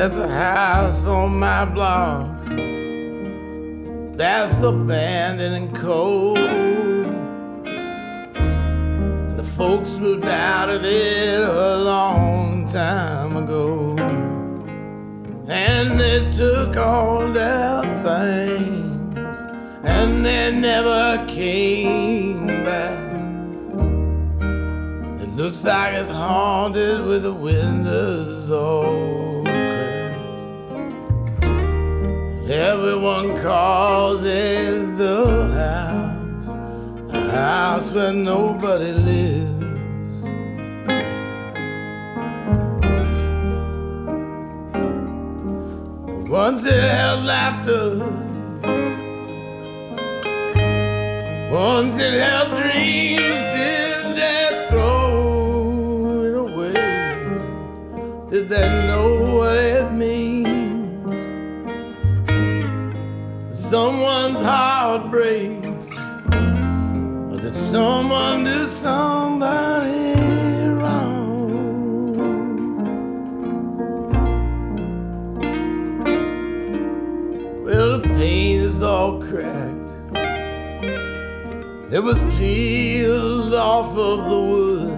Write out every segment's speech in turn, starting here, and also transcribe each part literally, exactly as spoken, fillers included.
There's a house on my block that's abandoned and cold, and the folks moved out of it a long time ago, and they took all their things and they never came back. It looks like it's haunted with the windows all cracked. Everyone calls it the house, a house where nobody lives. Once it held laughter, once it held dreams. Did they throw it away? Did they know what it means? Someone's heartbreak, or did someone do somebody wrong? Well, the paint is all cracked, it was peeled off of the wood,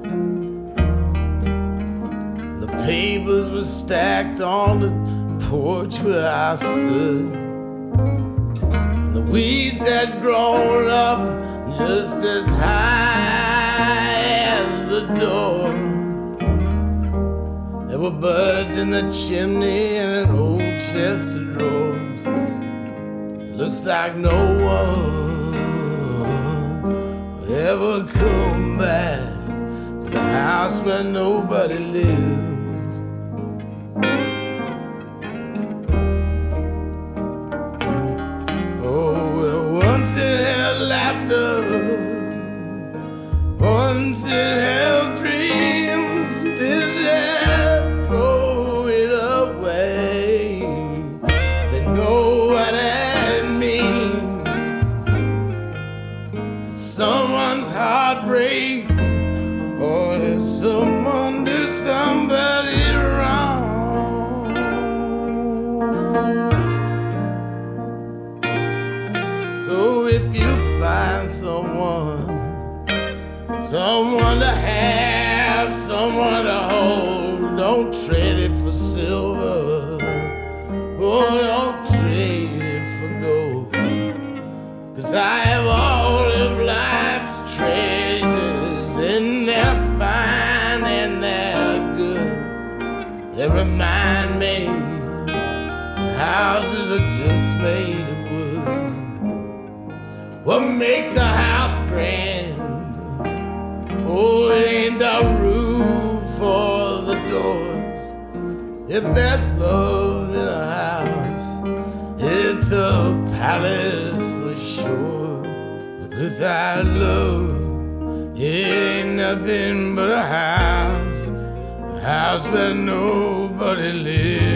the papers were stacked on the porch where I stood. The weeds had grown up just as high as the door. There were birds in the chimney and an old chest of drawers. It looks like no one will ever come back to the house where nobody lives. Once it held dreams, did they throw it away? They know what it means. Did someone's heart break, or did someone do somebody wrong? So if you find someone, someone to have, someone to hold, don't trade it for silver, oh, don't trade it for gold. 'Cause I have all of life's treasures, and they're fine and they're good. They remind me houses are just made of wood. What makes a house grand? Oh, it ain't the roof or the doors. If there's love in a house, it's a palace for sure. But without love, it ain't nothing but a house, a house where nobody lives.